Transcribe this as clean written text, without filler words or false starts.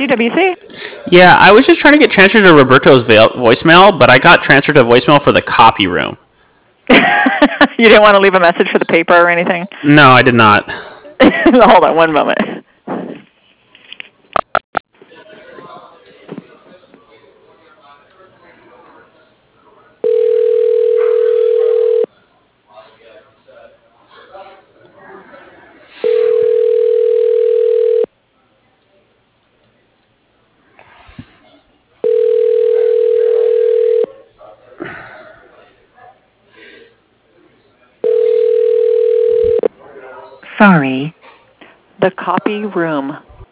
CWC? Yeah, I was just trying to get transferred to Roberto's voicemail, but I got transferred to voicemail for the copy room. You didn't want to leave a message for the paper or anything? No, I did not. Hold on one moment. Sorry. The copy room.